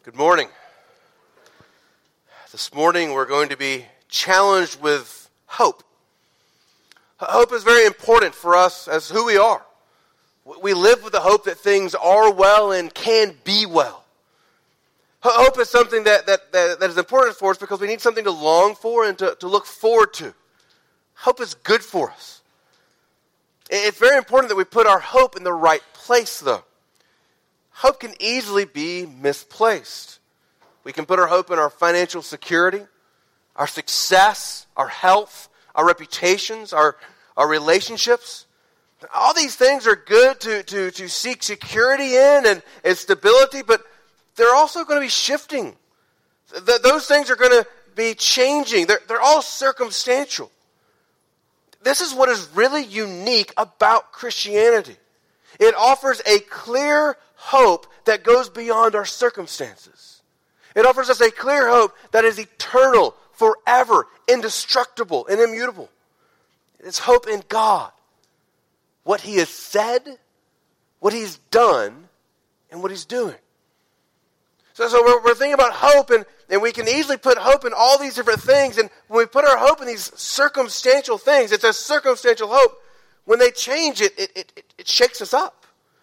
Good morning. This morning we're going to be challenged with hope. Hope is very important for us as who we are. We live with the hope that things are well and can be well. Hope is something that is important for us because we need something to long for and to look forward to. Hope is good for us. It's very important that we put our hope in the right place, though. Hope can easily be misplaced. We can put our hope in our financial security, our success, our health, our reputations, our relationships. All these things are good to seek security in and stability, but they're also going to be shifting. Those things are going to be changing. They're all circumstantial. This is what is really unique about Christianity. It offers a clear hope that goes beyond our circumstances. It offers us a clear hope that is eternal, forever, indestructible, and immutable. It's hope in God, what He has said, what He's done, and what He's doing. So we're thinking about hope, and we can easily put hope in all these different things. And when we put our hope in these circumstantial things, it's a circumstantial hope. When they change it shakes us up.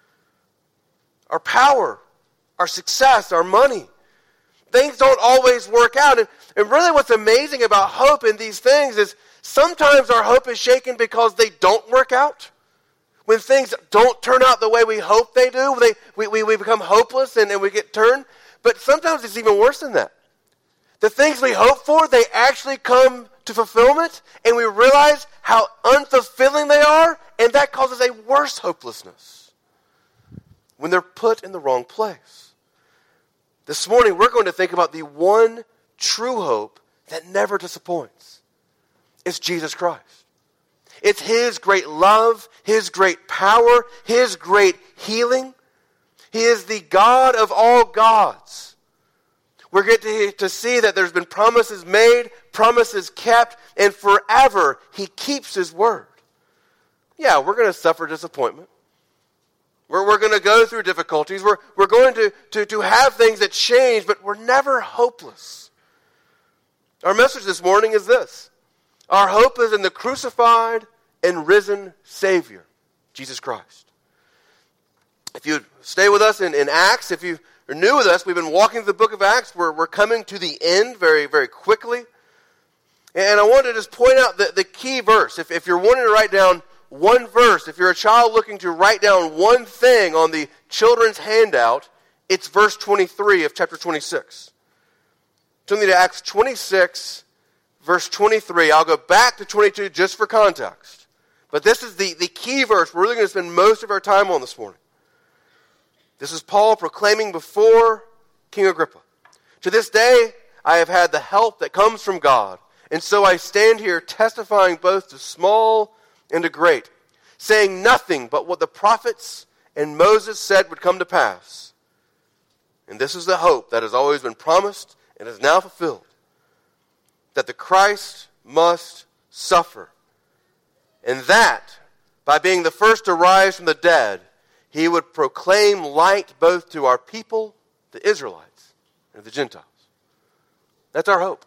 Our power, our success, our money. Things don't always work out. And really what's amazing about hope in these things is sometimes our hope is shaken because they don't work out. When things don't turn out the way we hope they do, we become hopeless and we get turned. But sometimes it's even worse than that. The things we hope for, they actually come to fulfillment, and we realize how unfulfilling they are, and that causes a worse hopelessness when they're put in the wrong place. This morning, we're going to think about the one true hope that never disappoints. It's Jesus Christ. It's His great love, His great power, His great healing. He is the God of all gods. We're going to see that there's been promises made, promises kept, and forever He keeps His word. Yeah, we're going to suffer disappointment. We're going to go through difficulties. We're going to have things that change, but we're never hopeless. Our message this morning is this. Our hope is in the crucified and risen Savior, Jesus Christ. If you stay with us in Acts, if you are new with us, we've been walking through the book of Acts. We're coming to the end very, very quickly. And I want to just point out the key verse. If you're wanting to write down one verse, if you're a child looking to write down one thing on the children's handout, it's verse 23 of chapter 26. Turn me to Acts 26, verse 23. I'll go back to 22 just for context. But this is the key verse we're really going to spend most of our time on this morning. This is Paul proclaiming before King Agrippa. To this day, I have had the help that comes from God, and so I stand here testifying both to small and to great, saying nothing but what the prophets and Moses said would come to pass. And this is the hope that has always been promised and is now fulfilled, that the Christ must suffer, and that, by being the first to rise from the dead, He would proclaim light both to our people, the Israelites, and the Gentiles. That's our hope.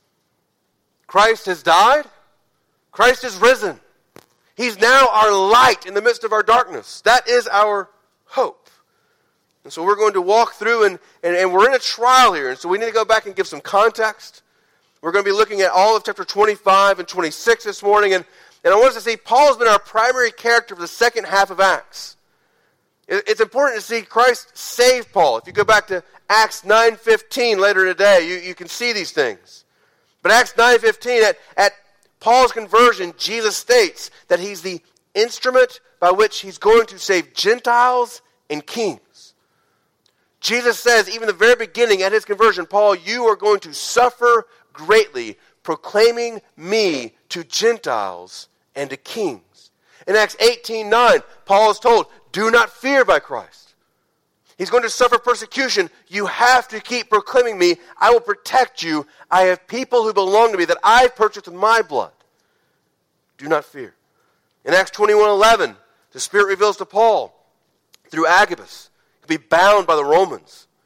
Christ has died. Christ is risen. He's now our light in the midst of our darkness. That is our hope. And so we're going to walk through, and we're in a trial here, and so we need to go back and give some context. We're going to be looking at all of chapter 25 and 26 this morning, and I want us to see Paul's been our primary character for the second half of Acts. It's important to see Christ save Paul. If you go back to Acts 9:15 later today, you can see these things. But Acts 9:15, at Paul's conversion, Jesus states that he's the instrument by which he's going to save Gentiles and kings. Jesus says, even the very beginning at his conversion, Paul, you are going to suffer greatly, proclaiming me to Gentiles and to kings. In Acts 18:9, Paul is told, do not fear by Christ. He's going to suffer persecution. You have to keep proclaiming me. I will protect you. I have people who belong to me that I've purchased with my blood. Do not fear. In Acts 21:11, the Spirit reveals to Paul through Agabus, he'll be bound by the Romans.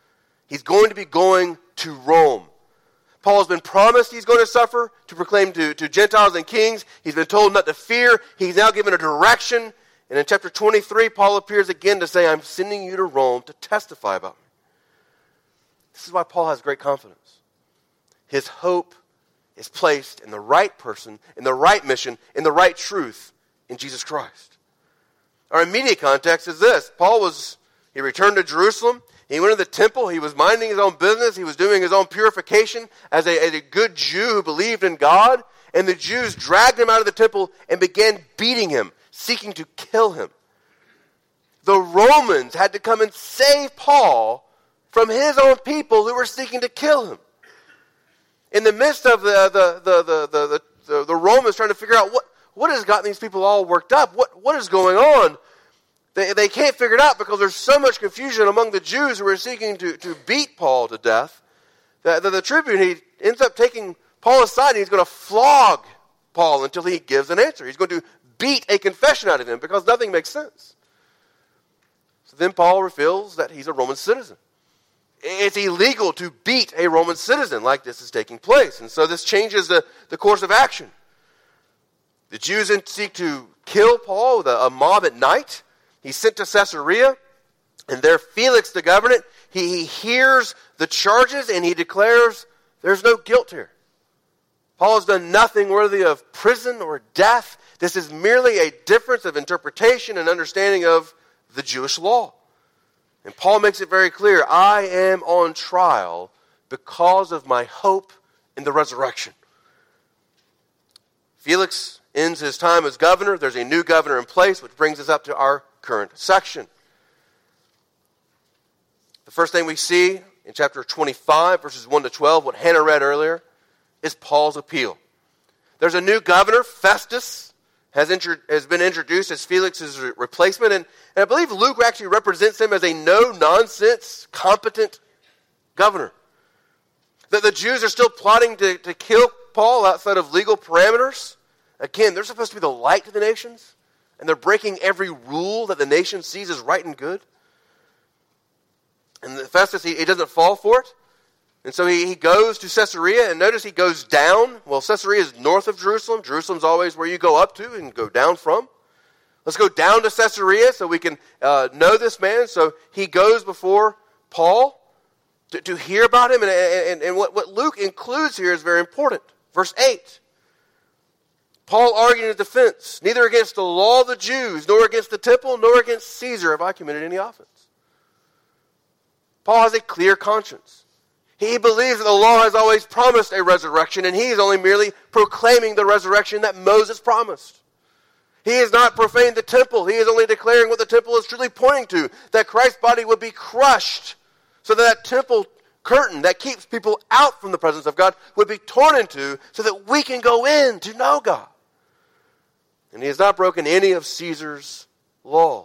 He's going to be going to Rome. Paul has been promised he's going to suffer to proclaim to Gentiles and kings. He's been told not to fear. He's now given a direction. And in chapter 23, Paul appears again to say, I'm sending you to Rome to testify about me. This is why Paul has great confidence. His hope is placed in the right person, in the right mission, in the right truth, in Jesus Christ. Our immediate context is this. He returned to Jerusalem. He went to the temple. He was minding his own business. He was doing his own purification as a good Jew who believed in God. And the Jews dragged him out of the temple and began beating him, seeking to kill him. The Romans had to come and save Paul from his own people who were seeking to kill him. In the midst of the Romans trying to figure out what has gotten these people all worked up, what is going on, they can't figure it out because there's so much confusion among the Jews who are seeking to beat Paul to death that the tribune, he ends up taking Paul aside and he's going to flog Paul until he gives an answer. He's going to beat a confession out of him because nothing makes sense. So then Paul reveals that he's a Roman citizen. It's illegal to beat a Roman citizen like this is taking place. And so this changes the course of action. The Jews seek to kill Paul with a mob at night. He's sent to Caesarea, and there Felix, the governor, he hears the charges and he declares there's no guilt here. Paul has done nothing worthy of prison or death. This is merely a difference of interpretation and understanding of the Jewish law. And Paul makes it very clear, I am on trial because of my hope in the resurrection. Felix ends his time as governor. There's a new governor in place, which brings us up to our current section. The first thing we see in chapter 25, verses 1 to 12, what Hannah read earlier, is Paul's appeal. There's a new governor, Festus, has been introduced as Felix's replacement, and I believe Luke actually represents him as a no-nonsense, competent governor. That the Jews are still plotting to kill Paul outside of legal parameters. Again, they're supposed to be the light to the nations, and they're breaking every rule that the nation sees as right and good. And Festus, he doesn't fall for it. And so he goes to Caesarea, and notice he goes down. Well, Caesarea is north of Jerusalem. Jerusalem's always where you go up to and go down from. Let's go down to Caesarea so we can know this man. So he goes before Paul to hear about him. And what Luke includes here is very important. Verse 8. Paul argued in his defense, neither against the law of the Jews, nor against the temple, nor against Caesar have I committed any offense. Paul has a clear conscience. He believes that the law has always promised a resurrection, and he is only merely proclaiming the resurrection that Moses promised. He has not profaned the temple. He is only declaring what the temple is truly pointing to, that Christ's body would be crushed, so that temple curtain that keeps people out from the presence of God would be torn into, so that we can go in to know God. And he has not broken any of Caesar's laws.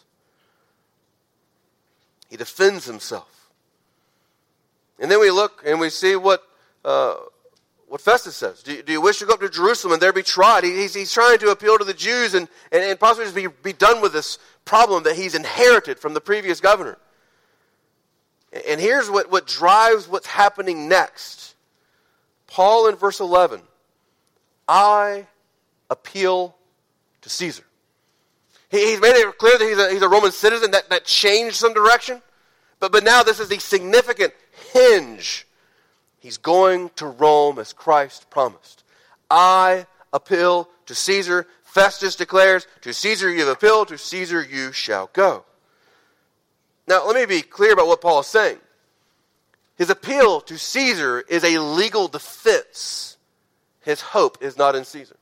He defends himself. And then we look and we see what Festus says. Do you wish to go up to Jerusalem and there be tried? He's trying to appeal to the Jews and possibly just be done with this problem that he's inherited from the previous governor. And here's what drives what's happening next. Paul in verse 11, I appeal to Caesar. He's made it clear that he's a Roman citizen. That changed some direction. But now this is the significant hinge. He's going to Rome as Christ promised. I appeal to Caesar. Festus declares, to Caesar you have appealed, to Caesar you shall go. Now, let me be clear about what Paul is saying. His appeal to Caesar is a legal defense. His hope is not in Caesar.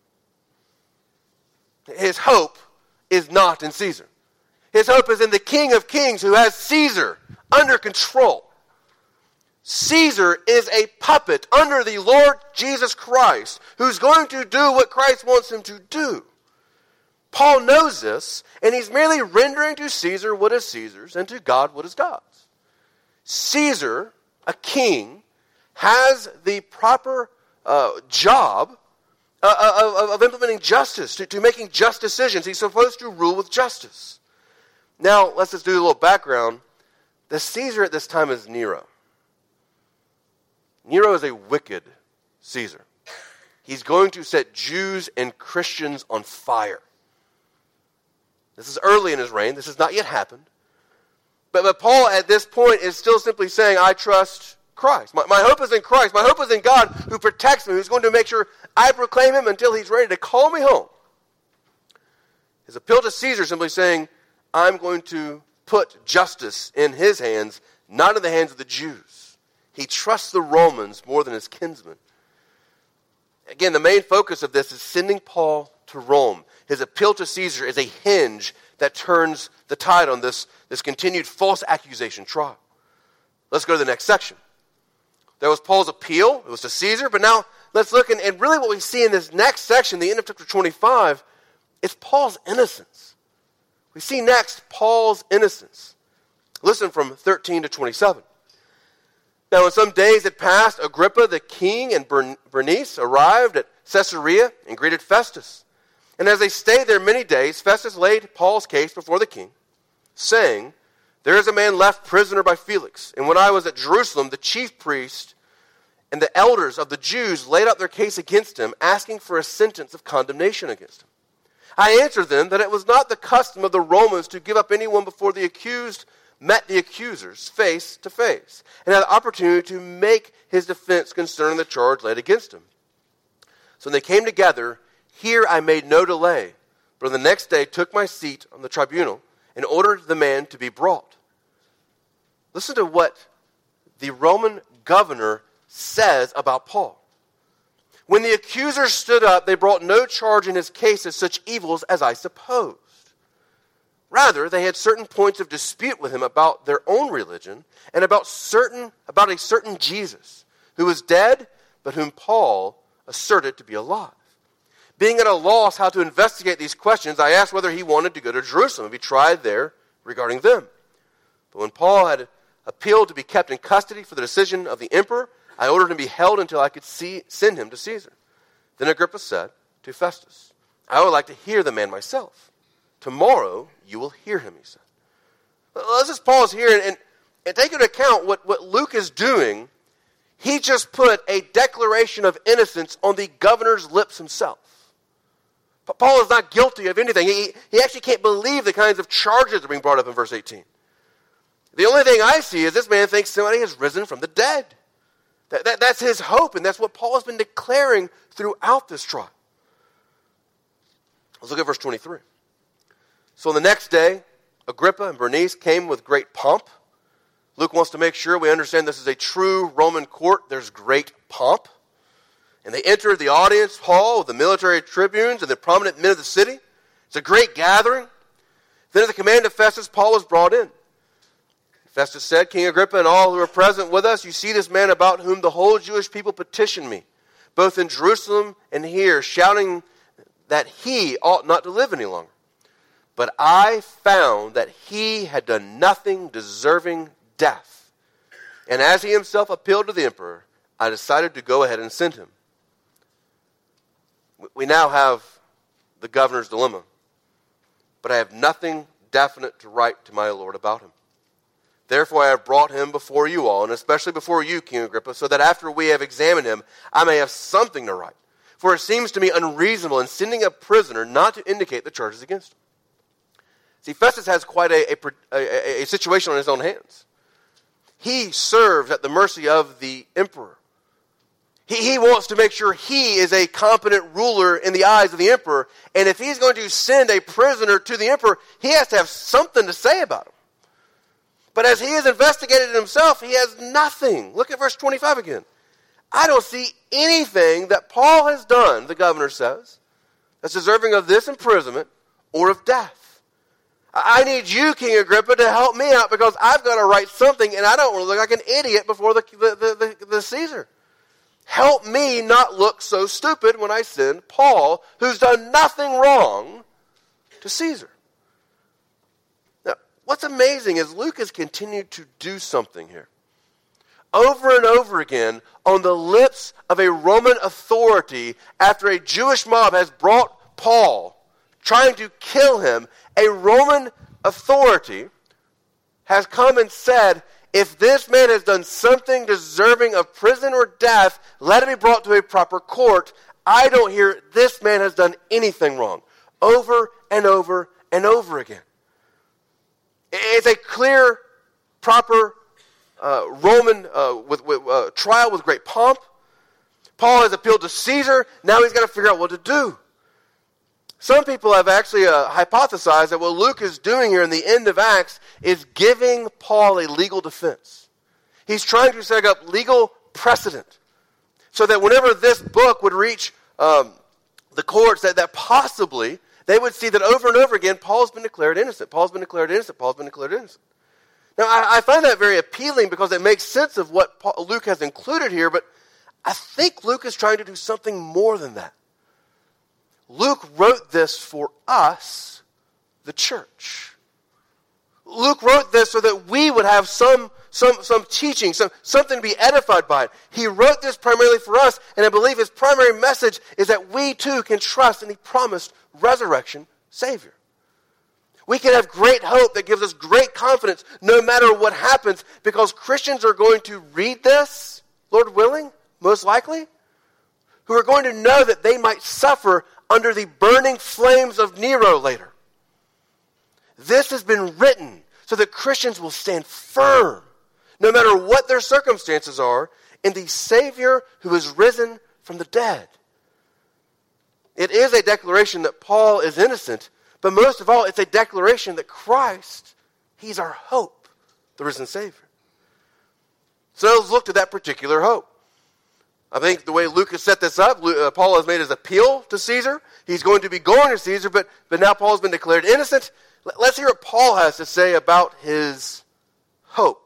His hope is not in Caesar. His hope is in the King of Kings who has Caesar under control. Caesar is a puppet under the Lord Jesus Christ who's going to do what Christ wants him to do. Paul knows this, and he's merely rendering to Caesar what is Caesar's and to God what is God's. Caesar, a king, has the proper job of implementing justice, to making just decisions. He's supposed to rule with justice. Now, let's just do a little background. The Caesar at this time is Nero. Nero is a wicked Caesar. He's going to set Jews and Christians on fire. This is early in his reign. This has not yet happened. But Paul at this point is still simply saying, I trust Christ. My hope is in Christ. My hope is in God who protects me, who's going to make sure I proclaim him until he's ready to call me home. His appeal to Caesar is simply saying, I'm going to put justice in his hands, not in the hands of the Jews. He trusts the Romans more than his kinsmen. Again, the main focus of this is sending Paul to Rome. His appeal to Caesar is a hinge that turns the tide on this continued false accusation trial. Let's go to the next section. There was Paul's appeal. It was to Caesar. But now let's look, and really what we see in this next section, the end of chapter 25, is Paul's innocence. We see next Paul's innocence. Listen from 13 to 27. Now, when some days had passed, Agrippa the king and Bernice arrived at Caesarea and greeted Festus. And as they stayed there many days, Festus laid Paul's case before the king, saying, there is a man left prisoner by Felix. And when I was at Jerusalem, the chief priest and the elders of the Jews laid out their case against him, asking for a sentence of condemnation against him. I answered them that it was not the custom of the Romans to give up anyone before the accused met the accusers face to face and had the opportunity to make his defense concerning the charge laid against him. So when they came together, here I made no delay, but on the next day took my seat on the tribunal and ordered the man to be brought. Listen to what the Roman governor says about Paul. When the accusers stood up, they brought no charge in his case of such evils as I supposed. Rather, they had certain points of dispute with him about their own religion and about a certain Jesus, who was dead, but whom Paul asserted to be alive. Being at a loss how to investigate these questions, I asked whether he wanted to go to Jerusalem and be tried there regarding them. But when Paul had appealed to be kept in custody for the decision of the emperor, I ordered him to be held until I could send him to Caesar. Then Agrippa said to Festus, I would like to hear the man myself. Tomorrow you will hear him, he said. Let's just pause here and take into account what Luke is doing. He just put a declaration of innocence on the governor's lips himself. Paul is not guilty of anything. He actually can't believe the kinds of charges that are being brought up in verse 18. The only thing I see is this man thinks somebody has risen from the dead. That's his hope, and that's what Paul has been declaring throughout this trial. Let's look at verse 23. So on the next day, Agrippa and Bernice came with great pomp. Luke wants to make sure we understand this is a true Roman court. There's great pomp. And they entered the audience hall with the military tribunes and the prominent men of the city. It's a great gathering. Then at the command of Festus, Paul was brought in. Festus said, King Agrippa and all who are present with us, you see this man about whom the whole Jewish people petitioned me, both in Jerusalem and here, shouting that he ought not to live any longer. But I found that he had done nothing deserving death. And as he himself appealed to the emperor, I decided to go ahead and send him. We now have the governor's dilemma. But I have nothing definite to write to my lord about him. Therefore I have brought him before you all, and especially before you, King Agrippa, so that after we have examined him, I may have something to write. For it seems to me unreasonable in sending a prisoner not to indicate the charges against him. See, Festus has quite a situation on his own hands. He serves at the mercy of the emperor. He wants to make sure he is a competent ruler in the eyes of the emperor. And if he's going to send a prisoner to the emperor, he has to have something to say about him. But as he has investigated it himself, he has nothing. Look at verse 25 again. I don't see anything that Paul has done, the governor says, that's deserving of this imprisonment or of death. I need you, King Agrippa, to help me out because I've got to write something and I don't want to look like an idiot before the Caesar. Help me not look so stupid when I send Paul, who's done nothing wrong, to Caesar. Now, what's amazing is Luke has continued to do something here. Over and over again, on the lips of a Roman authority, after a Jewish mob has brought Paul, trying to kill him, a Roman authority has come and said, if this man has done something deserving of prison or death, let him be brought to a proper court. I don't hear this man has done anything wrong. Over and over and over again. It's a clear, proper Roman trial with great pomp. Paul has appealed to Caesar. Now he's got to figure out what to do. Some people have actually hypothesized that what Luke is doing here in the end of Acts is giving Paul a legal defense. He's trying to set up legal precedent so that whenever this book would reach the courts, that possibly they would see that over and over again, Paul's been declared innocent. Paul's been declared innocent. Paul's been declared innocent. Now, I find that very appealing because it makes sense of what Luke has included here, but I think Luke is trying to do something more than that. Luke wrote this for us, the church. Luke wrote this so that we would have some teaching, something to be edified by it. He wrote this primarily for us, and I believe his primary message is that we too can trust in the promised resurrection Savior. We can have great hope that gives us great confidence no matter what happens, because Christians are going to read this, Lord willing, most likely, who are going to know that they might suffer under the burning flames of Nero later. This has been written so that Christians will stand firm, no matter what their circumstances are, in the Savior who is risen from the dead. It is a declaration that Paul is innocent, but most of all, it's a declaration that Christ, he's our hope, the risen Savior. So let's look to that particular hope. I think the way Luke has set this up, Paul has made his appeal to Caesar. He's going to be going to Caesar, but now Paul has been declared innocent. Let's hear what Paul has to say about his hope.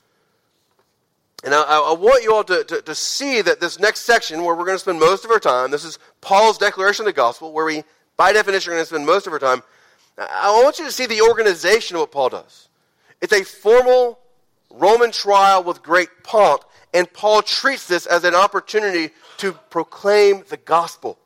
And I want you all to see that this next section, where we're going to spend most of our time, this is Paul's declaration of the gospel, where we, by definition, are going to spend most of our time. I want you to see the organization of what Paul does. It's a formal Roman trial with great pomp. And Paul treats this as an opportunity to proclaim the gospel.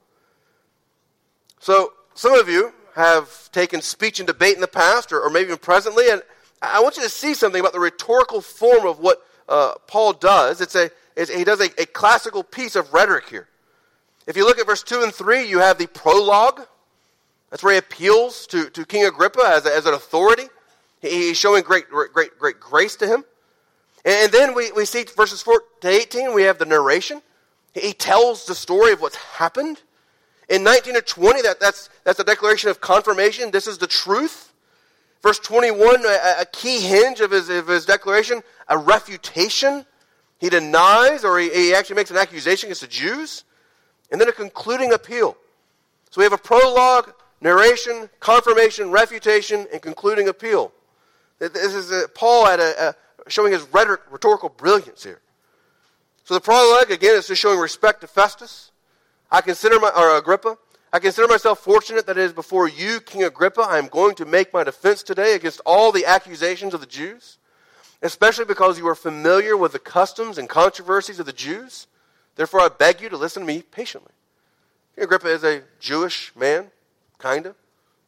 So some of you have taken speech and debate in the past, or maybe even presently, and I want you to see something about the rhetorical form of what Paul does. He does a classical piece of rhetoric here. If you look at verse 2 and 3, you have the prologue. That's where he appeals to King Agrippa as an authority. He's showing great grace to him. And then we see verses 4 to 18, we have the narration. He tells the story of what's happened. In 19 to 20, that's a declaration of confirmation. This is the truth. Verse 21, a key hinge of his declaration, a refutation. He denies, or he actually makes an accusation against the Jews. And then a concluding appeal. So we have a prologue, narration, confirmation, refutation, and concluding appeal. This is Paul at showing his rhetorical brilliance here. So the prologue, again, is just showing respect to Festus. Agrippa. I consider myself fortunate that it is before you, King Agrippa, I am going to make my defense today against all the accusations of the Jews, especially because you are familiar with the customs and controversies of the Jews. Therefore, I beg you to listen to me patiently. King Agrippa is a Jewish man, kind of,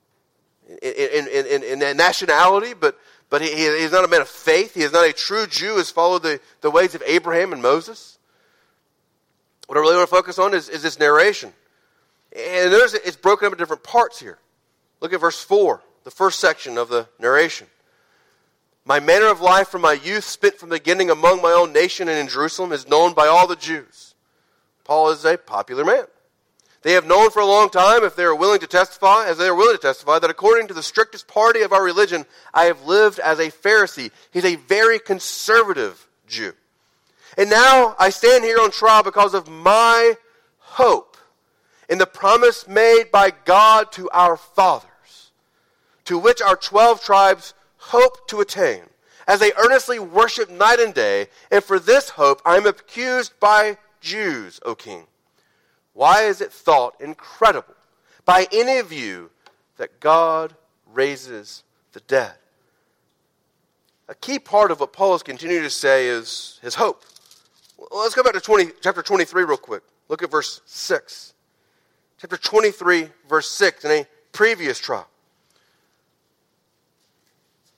in nationality, but he is not a man of faith. He is not a true Jew who has followed the ways of Abraham and Moses. What I really want to focus on is this narration. And notice it's broken up into different parts here. Look at verse 4, the first section of the narration. My manner of life from my youth, spent from the beginning among my own nation and in Jerusalem, is known by all the Jews. Paul is a popular man. They have known for a long time, if they are willing to testify, that according to the strictest party of our religion, I have lived as a Pharisee. He's a very conservative Jew. And now I stand here on trial because of my hope in the promise made by God to our fathers, to which our 12 tribes hope to attain, as they earnestly worship night and day. And for this hope I am accused by Jews, O king. Why is it thought incredible by any of you that God raises the dead? A key part of what Paul is continuing to say is his hope. Well, let's go back to chapter 23 real quick. Look at verse 6. Chapter 23, verse 6, in a previous trial.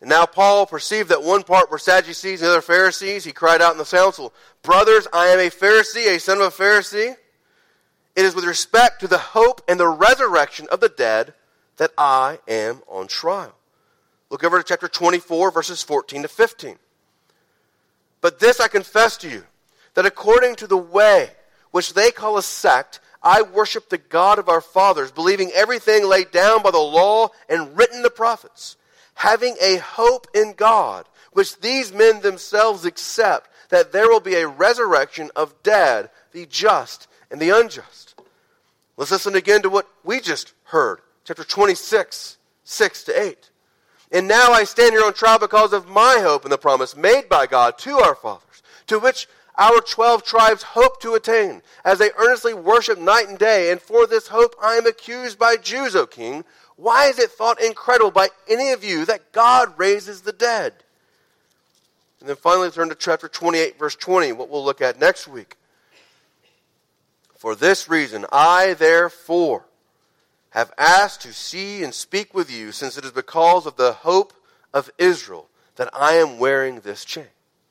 And now Paul perceived that one part were Sadducees and the other Pharisees. He cried out in the council, "Brothers, I am a Pharisee, a son of a Pharisee. It is with respect to the hope and the resurrection of the dead that I am on trial." Look over to chapter 24, verses 14 to 15. "But this I confess to you, that according to the way which they call a sect, I worship the God of our fathers, believing everything laid down by the law and written in the prophets, having a hope in God, which these men themselves accept, that there will be a resurrection of dead, the just and the unjust." Let's listen again to what we just heard. Chapter 26, 6 to 8. "And now I stand here on trial because of my hope in the promise made by God to our fathers, to which our 12 tribes hope to attain, as they earnestly worship night and day. And for this hope I am accused by Jews, O king. Why is it thought incredible by any of you that God raises the dead?" And then finally turn to chapter 28, verse 20, what we'll look at next week. "For this reason I therefore have asked to see and speak with you, since it is because of the hope of Israel that I am wearing this chain."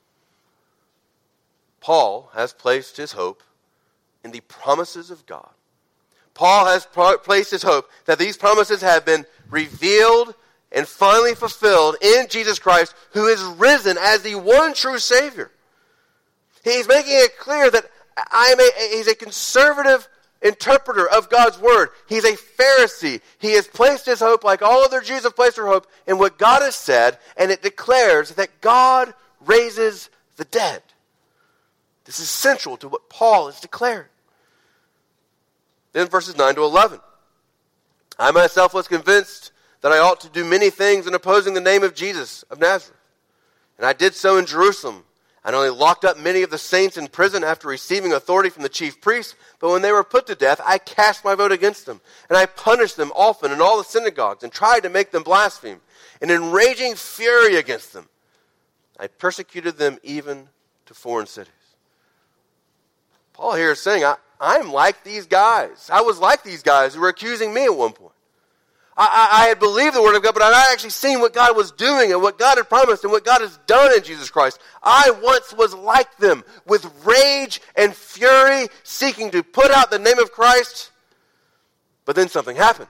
Paul has placed his hope in the promises of God. Paul has placed his hope that these promises have been revealed and finally fulfilled in Jesus Christ, who is risen as the one true Savior. He's making it clear that he's a conservative interpreter of God's Word. He's a Pharisee. He has placed his hope, like all other Jews have placed their hope, in what God has said, and it declares that God raises the dead. This is central to what Paul is declaring. Then verses 9 to 11. "I myself was convinced that I ought to do many things in opposing the name of Jesus of Nazareth. And I did so in Jerusalem. I not only locked up many of the saints in prison after receiving authority from the chief priests, but when they were put to death, I cast my vote against them. And I punished them often in all the synagogues and tried to make them blaspheme. And in raging fury against them, I persecuted them even to foreign cities." Paul here is saying, I'm like these guys. I was like these guys who were accusing me at one point. I had believed the Word of God, but I had not actually seen what God was doing and what God had promised and what God has done in Jesus Christ. I once was like them, with rage and fury, seeking to put out the name of Christ. But then something happened.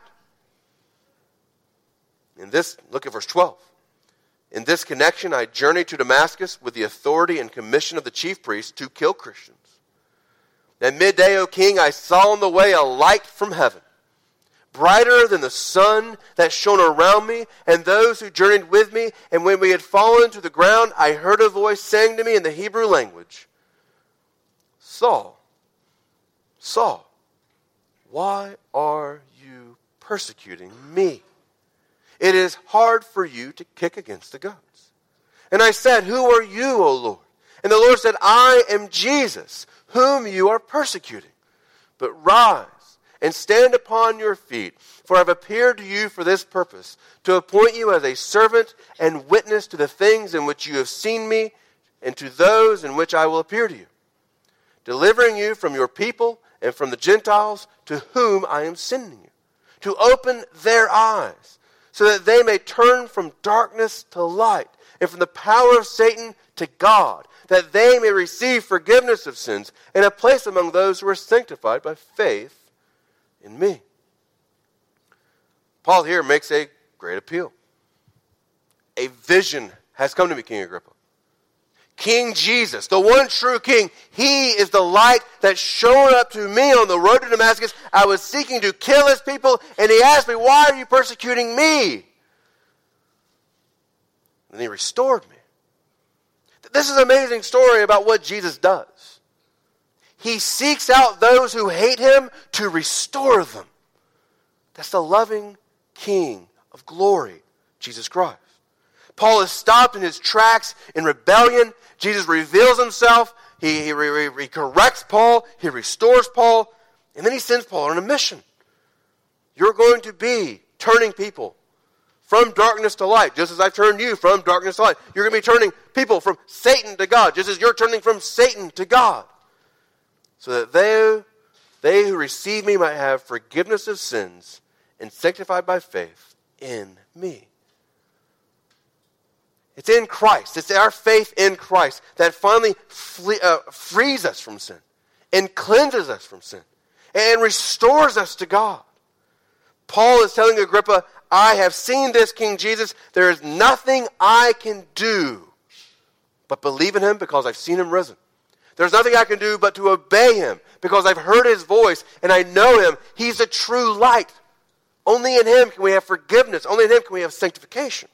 Look at verse 12. "In this connection, I journeyed to Damascus with the authority and commission of the chief priests to kill Christians. At midday, O king, I saw on the way a light from heaven, brighter than the sun, that shone around me and those who journeyed with me. And when we had fallen to the ground, I heard a voice saying to me in the Hebrew language, 'Saul, Saul, why are you persecuting me? It is hard for you to kick against the goads.' And I said, 'Who are you, O Lord?' And the Lord said, 'I am Jesus, whom you are persecuting. But rise and stand upon your feet, for I have appeared to you for this purpose, to appoint you as a servant and witness to the things in which you have seen me, and to those in which I will appear to you, delivering you from your people and from the Gentiles to whom I am sending you, to open their eyes, so that they may turn from darkness to light, and from the power of Satan to God, that they may receive forgiveness of sins and a place among those who are sanctified by faith in me.'" Paul here makes a great appeal. A vision has come to me, King Agrippa. King Jesus, the one true King, He is the light that shone up to me on the road to Damascus. I was seeking to kill His people, and He asked me, "Why are you persecuting me?" And He restored me. This is an amazing story about what Jesus does. He seeks out those who hate Him to restore them. That's the loving King of glory, Jesus Christ. Paul is stopped in his tracks in rebellion. Jesus reveals Himself. He corrects Paul. He restores Paul. And then He sends Paul on a mission. You're going to be turning people from darkness to light, just as I've turned you from darkness to light. You're going to be turning people from Satan to God, just as you're turning from Satan to God, so that they who receive me might have forgiveness of sins and sanctified by faith in me. It's in Christ. It's our faith in Christ that finally frees us from sin and cleanses us from sin and restores us to God. Paul is telling Agrippa, I have seen this King Jesus. There is nothing I can do but believe in him because I've seen him risen. There's nothing I can do but to obey him because I've heard his voice and I know him. He's a true light. Only in him can we have forgiveness. Only in him can we have sanctification.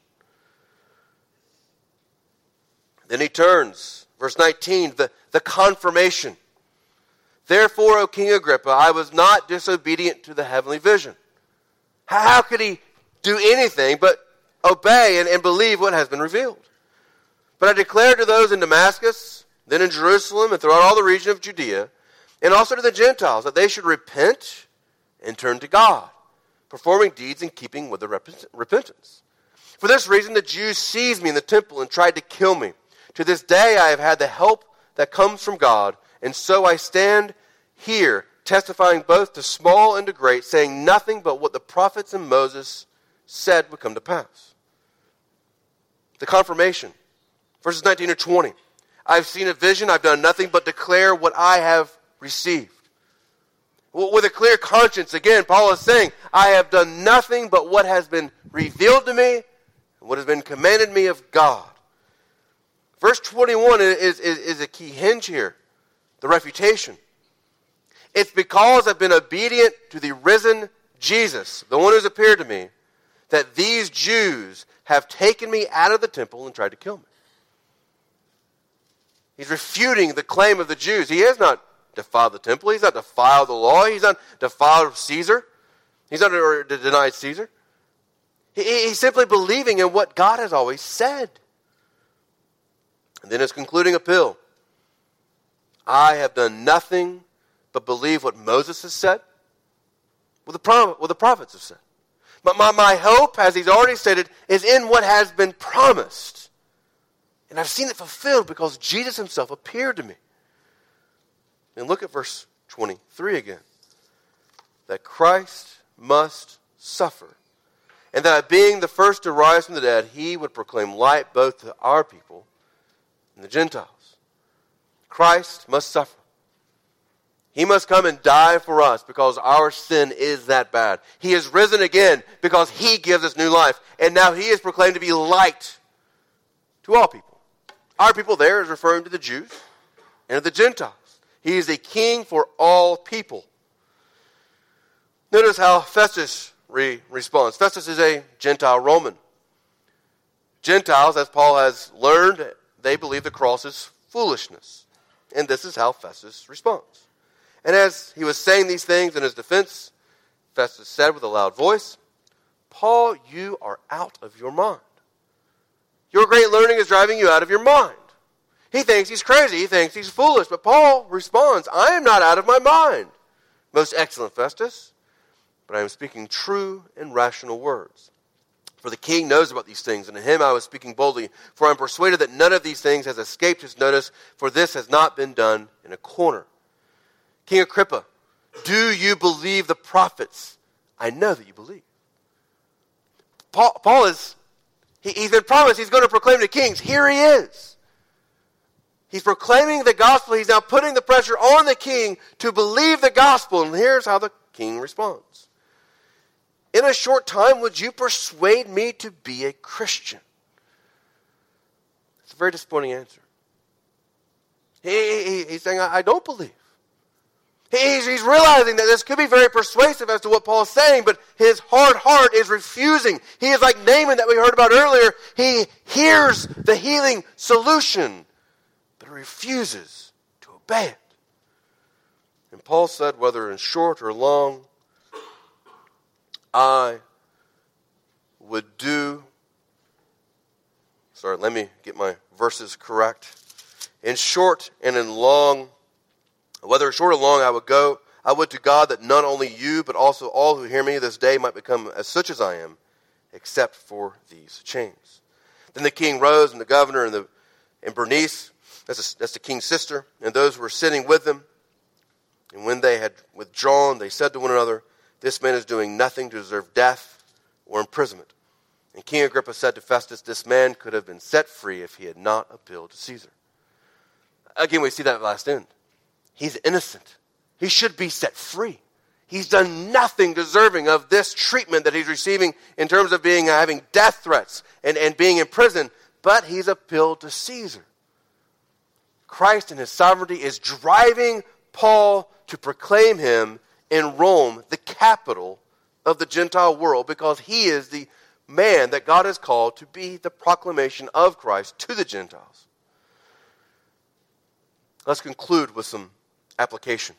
Then he turns, verse 19, the confirmation. Therefore, O King Agrippa, I was not disobedient to the heavenly vision. How could he do anything but obey and believe what has been revealed? But I declared to those in Damascus, then in Jerusalem, and throughout all the region of Judea, and also to the Gentiles, that they should repent and turn to God, performing deeds in keeping with the repentance. For this reason, the Jews seized me in the temple and tried to kill me. To this day I have had the help that comes from God, and so I stand here, testifying both to small and to great, saying nothing but what the prophets and Moses said would come to pass. The confirmation, verses 19 to 20. I've seen a vision, I've done nothing but declare what I have received. With a clear conscience, again, Paul is saying, I have done nothing but what has been revealed to me, and what has been commanded me of God. Verse 21 is a key hinge here, the refutation. It's because I've been obedient to the risen Jesus, the one who's appeared to me, that these Jews have taken me out of the temple and tried to kill me. He's refuting the claim of the Jews. He has not defiled the temple. He's not defiled the law. He's not defiled Caesar. He's not denied Caesar. He's simply believing in what God has always said. And then his concluding appeal. I have done nothing but believe what Moses has said, what the prophets have said. But my hope, as he's already stated, is in what has been promised. And I've seen it fulfilled because Jesus himself appeared to me. And look at verse 23 again. That Christ must suffer. And that being the first to rise from the dead, he would proclaim light both to our people and the Gentiles. Christ must suffer. He must come and die for us because our sin is that bad. He is risen again because he gives us new life. And now he is proclaimed to be light to all people. Our people there is referring to the Jews and to the Gentiles. He is a king for all people. Notice how Festus responds. Festus is a Gentile Roman. Gentiles, as Paul has learned, they believe the cross is foolishness. And this is how Festus responds. And as he was saying these things in his defense, Festus said with a loud voice, Paul, you are out of your mind. Your great learning is driving you out of your mind. He thinks he's crazy. He thinks he's foolish. But Paul responds, I am not out of my mind, most excellent Festus, but I am speaking true and rational words. For the king knows about these things, and to him I was speaking boldly. For I am persuaded that none of these things has escaped his notice, for this has not been done in a corner. King Agrippa, do you believe the prophets? I know that you believe. Paul is, he's been promised he's going to proclaim to kings. Here he is. He's proclaiming the gospel. He's now putting the pressure on the king to believe the gospel. And here's how the king responds. In a short time, would you persuade me to be a Christian? It's a very disappointing answer. He's saying, I don't believe. He's realizing that this could be very persuasive as to what Paul is saying, but his hard heart is refusing. He is like Naaman that we heard about earlier. He hears the healing solution, but refuses to obey it. And Paul said, whether in short or long, I would do. Sorry, let me get my verses correct. In short and in long, whether short or long, I would to God that not only you, but also all who hear me this day might become as such as I am, except for these chains. Then the king rose, and the governor and Bernice, that's the king's sister, and those who were sitting with them. And when they had withdrawn, they said to one another, this man is doing nothing to deserve death or imprisonment. And King Agrippa said to Festus, this man could have been set free if he had not appealed to Caesar. Again, we see that at last end. He's innocent. He should be set free. He's done nothing deserving of this treatment that he's receiving in terms of having death threats and being in prison, but he's appealed to Caesar. Christ in his sovereignty is driving Paul to proclaim him in Rome, the capital of the Gentile world, because he is the man that God has called to be the proclamation of Christ to the Gentiles. Let's conclude with some application.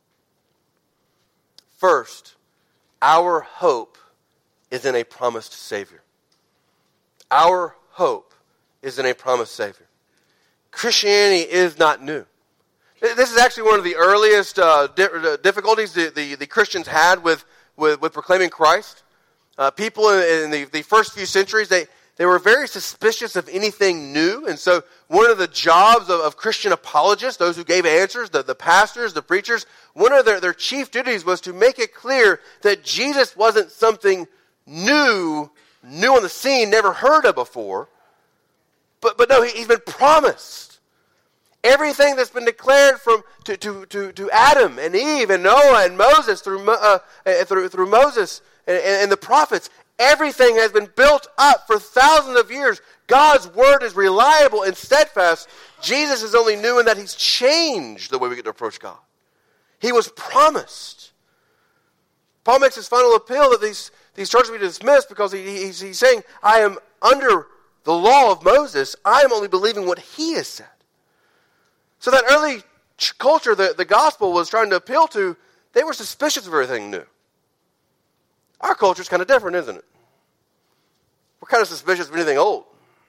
First, our hope is in a promised Savior. Our hope is in a promised Savior. Christianity is not new. This is actually one of the earliest difficulties the Christians had with proclaiming Christ. People in the first few centuries, they were very suspicious of anything new. And so one of the jobs of Christian apologists, those who gave answers, the pastors, the preachers, one of their chief duties was to make it clear that Jesus wasn't something new on the scene, never heard of before. But no, he's been promised. Everything that's been declared to Adam and Eve and Noah and Moses through Moses and the prophets, everything has been built up for thousands of years. God's word is reliable and steadfast. Jesus is only new in that he's changed the way we get to approach God. He was promised. Paul makes his final appeal that these charges be dismissed because he's saying, I am under the law of Moses. I am only believing what he has said. So that early culture the gospel was trying to appeal to, they were suspicious of everything new. Our culture is kind of different, isn't it? We're kind of suspicious of anything old.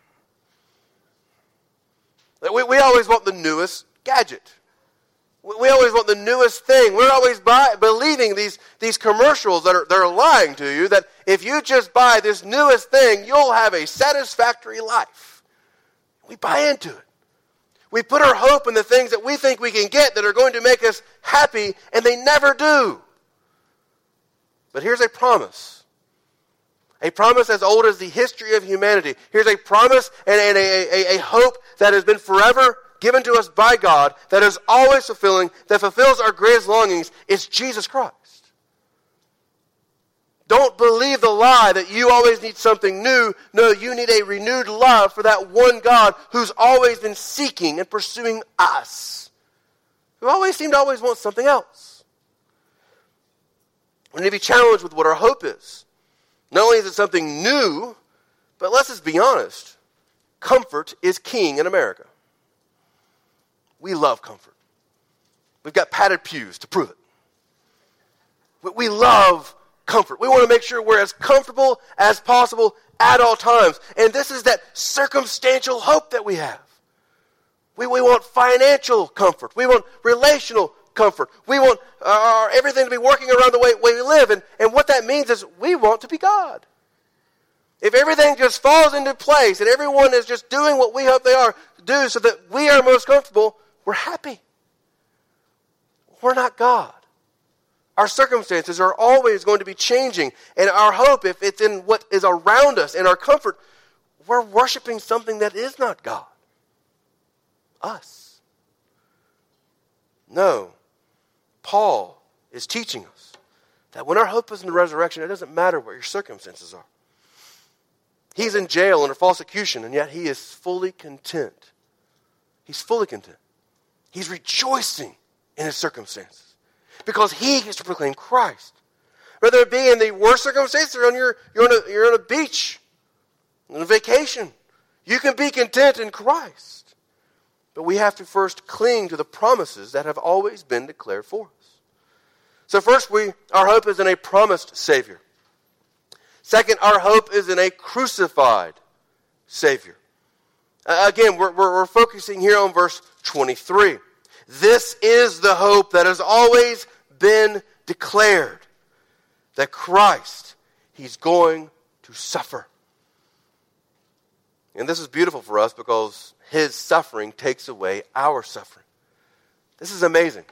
We always want the newest gadget. We always want the newest thing. We're always believing these commercials that are lying to you, that if you just buy this newest thing, you'll have a satisfactory life. We buy into it. We put our hope in the things that we think we can get that are going to make us happy, and they never do. But here's a promise. A promise as old as the history of humanity. Here's a promise and a hope that has been forever given to us by God, that is always fulfilling, that fulfills our greatest longings. It's Jesus Christ. Don't believe the lie that you always need something new. No, you need a renewed love for that one God who's always been seeking and pursuing us. Who always seem to always want something else. We need to be challenged with what our hope is. Not only is it something new, but let's just be honest. Comfort is king in America. We love comfort. We've got padded pews to prove it. We love comfort. We want to make sure we're as comfortable as possible at all times. And this is that circumstantial hope that we have. We want financial comfort. We want relational comfort. We want everything to be working around the way we live. And what that means is we want to be God. If everything just falls into place and everyone is just doing what we hope they are to do so that we are most comfortable, we're happy. We're not God. Our circumstances are always going to be changing. And our hope, if it's in what is around us, in our comfort, we're worshiping something that is not God. Us. No. Paul is teaching us that when our hope is in the resurrection, it doesn't matter what your circumstances are. He's in jail under false accusation, and yet he is fully content. He's fully content. He's rejoicing in his circumstances because he gets to proclaim Christ. Whether it be in the worst circumstances or you're on a beach, on a vacation, you can be content in Christ. But we have to first cling to the promises that have always been declared for us. So first, our hope is in a promised Savior. Second, our hope is in a crucified Savior. Again, we're focusing here on verse 23. This is the hope that has always been declared, that Christ, he's going to suffer. And this is beautiful for us because his suffering takes away our suffering. This is amazing.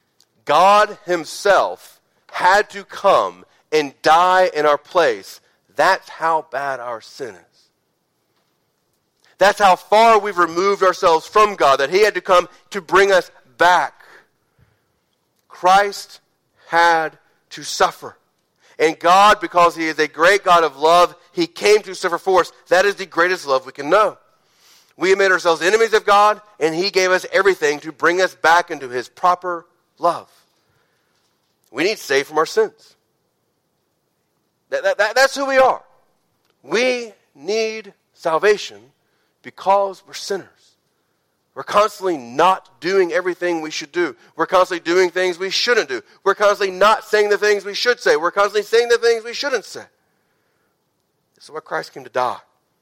God himself had to come and die in our place. That's how bad our sin is. That's how far we've removed ourselves from God, that he had to come to bring us back. Christ had to suffer. And God, because he is a great God of love, he came to suffer for us. That is the greatest love we can know. We made ourselves enemies of God, and he gave us everything to bring us back into his proper love. We need saved from our sins. That's who we are. We need salvation because we're sinners. We're constantly not doing everything we should do. We're constantly doing things we shouldn't do. We're constantly not saying the things we should say. We're constantly saying the things we shouldn't say. This is why Christ came to die.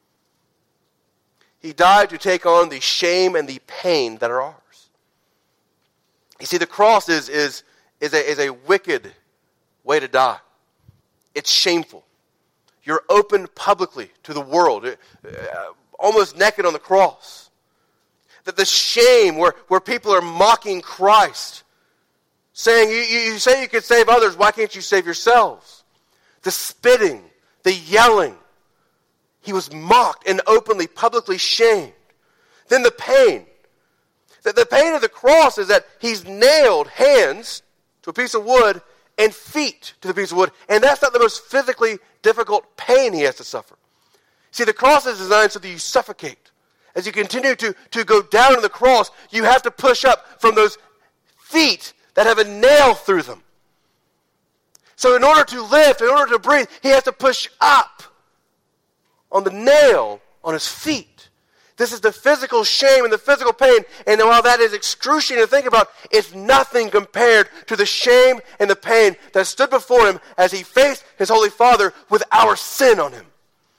He died to take on the shame and the pain that are ours. You see, the cross is a wicked way to die. It's shameful. You're open publicly to the world, almost naked on the cross. That the shame where people are mocking Christ, saying, you say you can save others, why can't you save yourselves? The spitting, the yelling. He was mocked and openly, publicly shamed. Then the pain. The pain of the cross is that he's nailed hands to a piece of wood and feet to the piece of wood. And that's not the most physically difficult pain he has to suffer. See, the cross is designed so that you suffocate. As you continue to go down to the cross, you have to push up from those feet that have a nail through them. So in order to lift, in order to breathe, he has to push up on the nail on his feet. This is the physical shame and the physical pain. And while that is excruciating to think about, it's nothing compared to the shame and the pain that stood before him as he faced his Holy Father with our sin on him.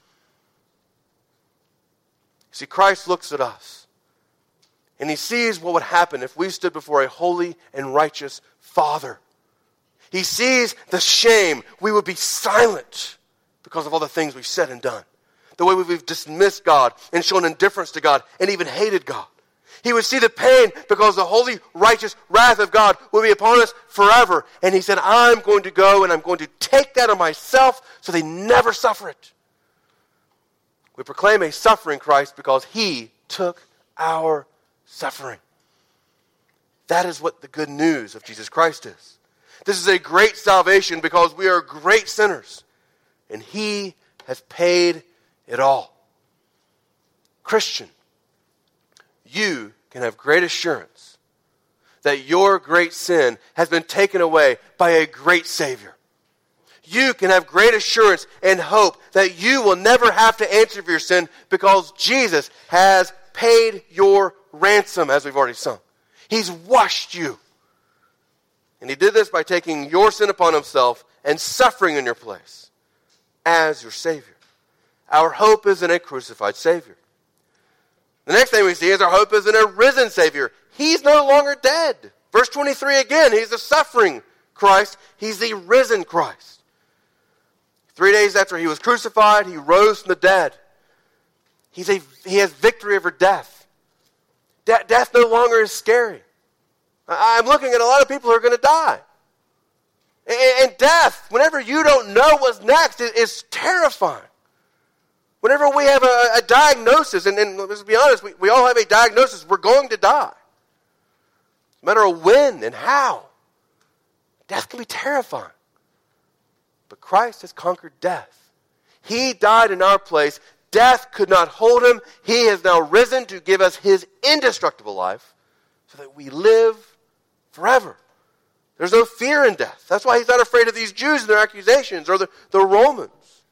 See, Christ looks at us, and he sees what would happen if we stood before a holy and righteous Father. He sees the shame. We would be silent because of all the things we've said and done. The way we've dismissed God and shown indifference to God and even hated God. He would see the pain because the holy, righteous wrath of God will be upon us forever. And he said, I'm going to go and I'm going to take that on myself so they never suffer it. We proclaim a suffering Christ because he took our suffering. That is what the good news of Jesus Christ is. This is a great salvation because we are great sinners. And he has paid it all. Christian, you can have great assurance that your great sin has been taken away by a great Savior. You can have great assurance and hope that you will never have to answer for your sin because Jesus has paid your ransom, as we've already sung. He's washed you. And he did this by taking your sin upon himself and suffering in your place as your Savior. Our hope is in a crucified Savior. The next thing we see is our hope is in a risen Savior. He's no longer dead. Verse 23 again, he's the suffering Christ. He's the risen Christ. 3 days after he was crucified, he rose from the dead. He has victory over death. Death no longer is scary. I'm looking at a lot of people who are going to die. And death, whenever you don't know what's next, is terrifying. Whenever we have a diagnosis, and let's be honest, we all have a diagnosis, we're going to die. No matter when and how. Death can be terrifying. But Christ has conquered death. He died in our place. Death could not hold him. He has now risen to give us his indestructible life so that we live forever. There's no fear in death. That's why he's not afraid of these Jews and their accusations or the Romans.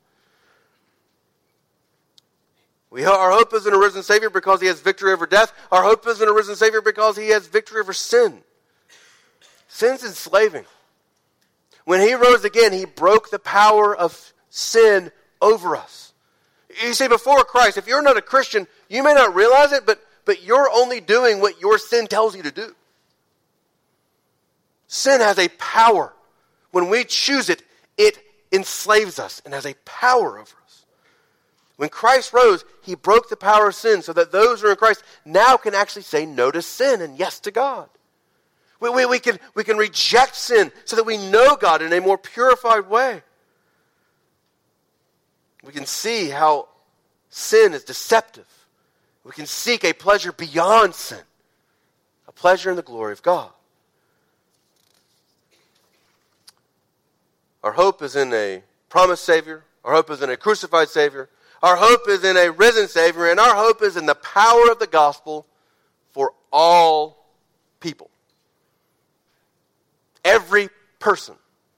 Our hope is in a risen Savior because he has victory over death. Our hope is in a risen Savior because he has victory over sin. Sin's enslaving. When he rose again, he broke the power of sin over us. You see, before Christ, if you're not a Christian, you may not realize it, but you're only doing what your sin tells you to do. Sin has a power. When we choose it, it enslaves us and has a power over us. When Christ rose, he broke the power of sin so that those who are in Christ now can actually say no to sin and yes to God. We can reject sin so that we know God in a more purified way. We can see how sin is deceptive. We can seek a pleasure beyond sin, a pleasure in the glory of God. Our hope is in a promised Savior. Our hope is in a crucified Savior. Our hope is in a risen Savior. And our hope is in the power of the gospel for all people. Every person.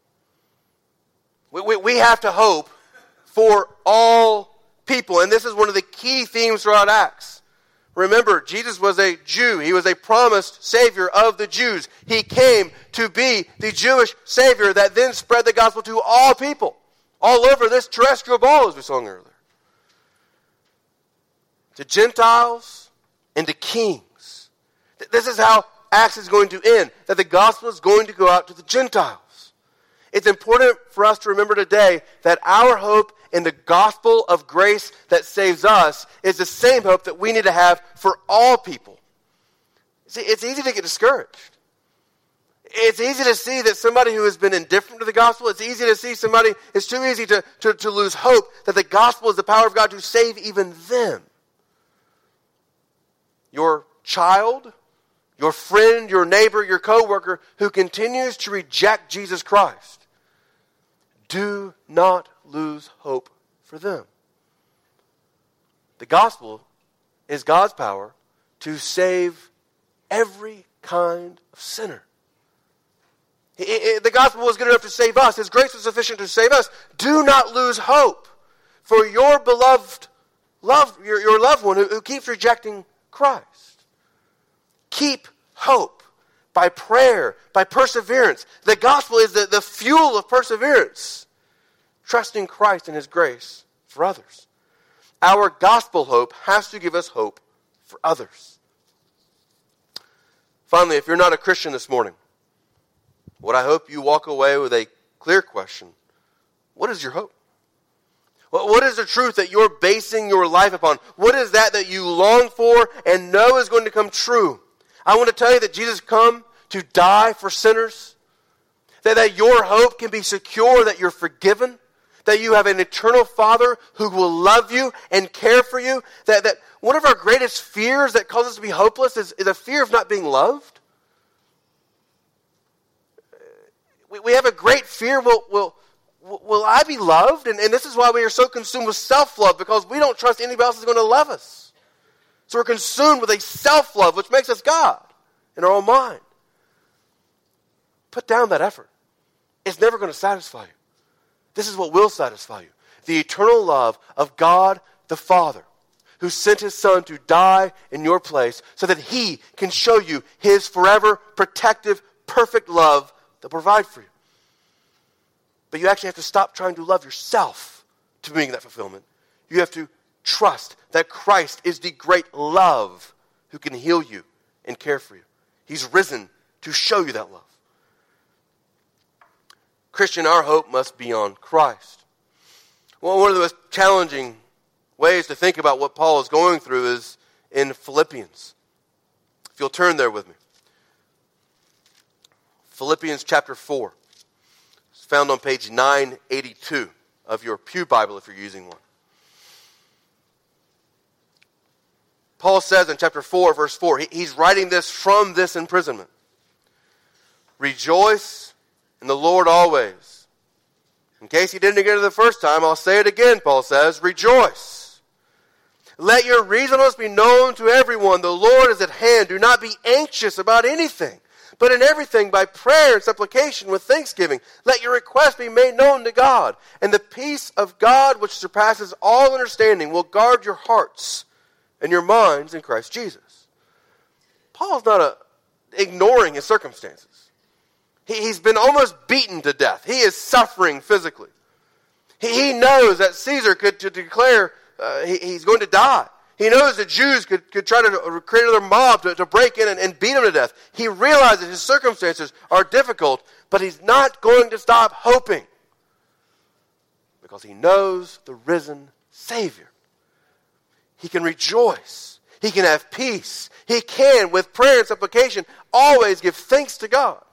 We have to hope for all people. And this is one of the key themes throughout Acts. Remember, Jesus was a Jew. He was a promised Savior of the Jews. He came to be the Jewish Savior that then spread the gospel to all people, all over this terrestrial ball, as we sang earlier. To Gentiles and to kings. This is how Acts is going to end, that the gospel is going to go out to the Gentiles. It's important for us to remember today that our hope in the gospel of grace that saves us is the same hope that we need to have for all people. See, it's easy to get discouraged. It's easy to see that somebody who has been indifferent to the gospel, it's easy to see somebody, it's too easy to lose hope that the gospel is the power of God to save even them. Your child, your friend, your neighbor, your coworker who continues to reject Jesus Christ, do not lose hope for them. The gospel is God's power to save every kind of sinner. The gospel was good enough to save us. His grace was sufficient to save us. Do not lose hope for your beloved your loved one who keeps rejecting Christ. Keep hope by prayer, by perseverance. The gospel is the fuel of perseverance. Trusting Christ and His grace for others. Our gospel hope has to give us hope for others. Finally, if you're not a Christian this morning, what I hope you walk away with a clear question. What is your hope? What is the truth that you're basing your life upon? What is that you long for and know is going to come true? I want to tell you that Jesus come to die for sinners. That your hope can be secure, that you're forgiven. That you have an eternal Father who will love you and care for you. That one of our greatest fears that causes us to be hopeless is a fear of not being loved. We have a great fear, will I be loved? And this is why we are so consumed with self-love, because we don't trust anybody else is going to love us. So we're consumed with a self-love, which makes us God in our own mind. Put down that effort. It's never going to satisfy you. This is what will satisfy you. The eternal love of God the Father, who sent His Son to die in your place so that He can show you His forever protective, perfect love to provide for you. But you actually have to stop trying to love yourself to bring that fulfillment. You have to trust that Christ is the great love who can heal you and care for you. He's risen to show you that love. Christian, our hope must be on Christ. Well, one of the most challenging ways to think about what Paul is going through is in Philippians. If you'll turn there with me. Philippians chapter 4. It's found on page 982 of your Pew Bible if you're using one. Paul says in chapter 4, verse 4, he's writing this from this imprisonment. Rejoice in the Lord always. In case you didn't get it the first time, I'll say it again, Paul says, rejoice. Let your reasonableness be known to everyone. The Lord is at hand. Do not be anxious about anything, but in everything by prayer and supplication with thanksgiving. Let your requests be made known to God. And the peace of God, which surpasses all understanding, will guard your hearts and your minds in Christ Jesus. Paul's not ignoring his circumstances. He's been almost beaten to death. He is suffering physically. He knows that Caesar could declare he's going to die. He knows the Jews could try to create another mob to break in and beat him to death. He realizes his circumstances are difficult, but he's not going to stop hoping because he knows the risen Savior. He can rejoice. He can have peace. He can, with prayer and supplication, always give thanks to God.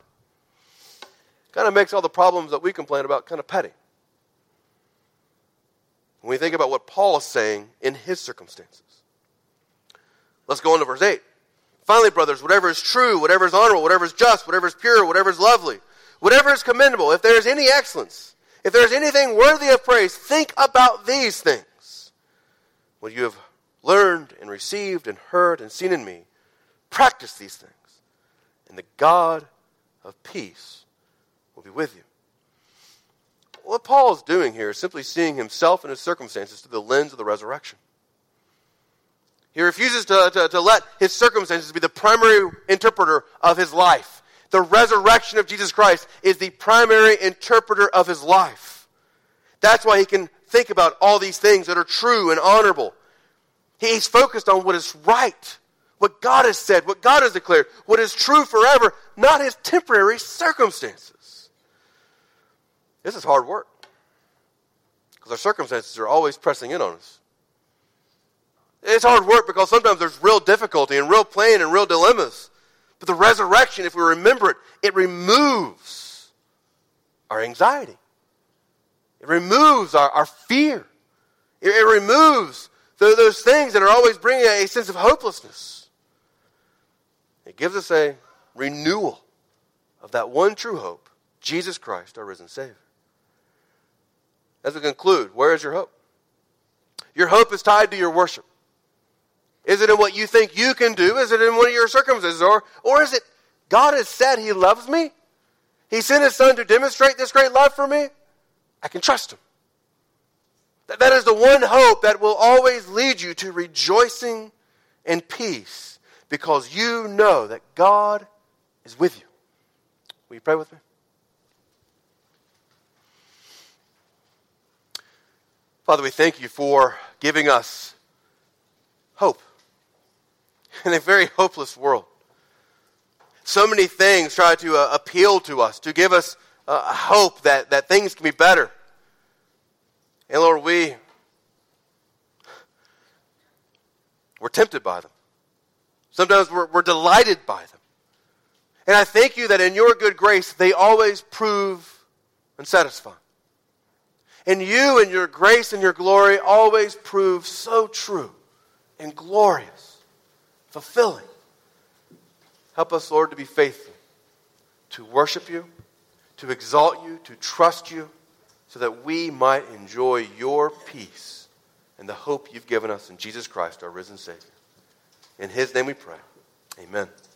Kind of makes all the problems that we complain about kind of petty. when we think about what Paul is saying in his circumstances. Let's go on to verse 8. Finally, brothers, whatever is true, whatever is honorable, whatever is just, whatever is pure, whatever is lovely, whatever is commendable, if there is any excellence, if there is anything worthy of praise, think about these things. What you have learned and received and heard and seen in me, practice these things, and the God of peace will be with you. What Paul is doing here is simply seeing himself and his circumstances through the lens of the resurrection. He refuses to let his circumstances be the primary interpreter of his life. The resurrection of Jesus Christ is the primary interpreter of his life. That's why he can think about all these things that are true and honorable. He's focused on what is right, what God has said, what God has declared, what is true forever, not his temporary circumstances. This is hard work, because our circumstances are always pressing in on us. It's hard work because sometimes there's real difficulty and real pain and real dilemmas. But the resurrection, if we remember it, it removes our anxiety. It removes our fear. It removes those things that are always bringing a sense of hopelessness. It gives us a renewal of that one true hope, Jesus Christ, our risen Savior. As we conclude, where is your hope? Your hope is tied to your worship. Is it in what you think you can do? Is it in one of your circumstances? Or is it, God has said he loves me? He sent his son to demonstrate this great love for me? I can trust him. That is the one hope that will always lead you to rejoicing and peace, because you know that God is with you. Will you pray with me? Father, we thank you for giving us hope in a very hopeless world. So many things try to appeal to us, to give us hope that things can be better. And Lord, we're tempted by them. Sometimes we're delighted by them. And I thank you that in your good grace, they always prove unsatisfying. And you and your grace and your glory always prove so true and glorious, fulfilling. Help us, Lord, to be faithful, to worship you, to exalt you, to trust you, so that we might enjoy your peace and the hope you've given us in Jesus Christ, our risen Savior. In his name we pray. Amen.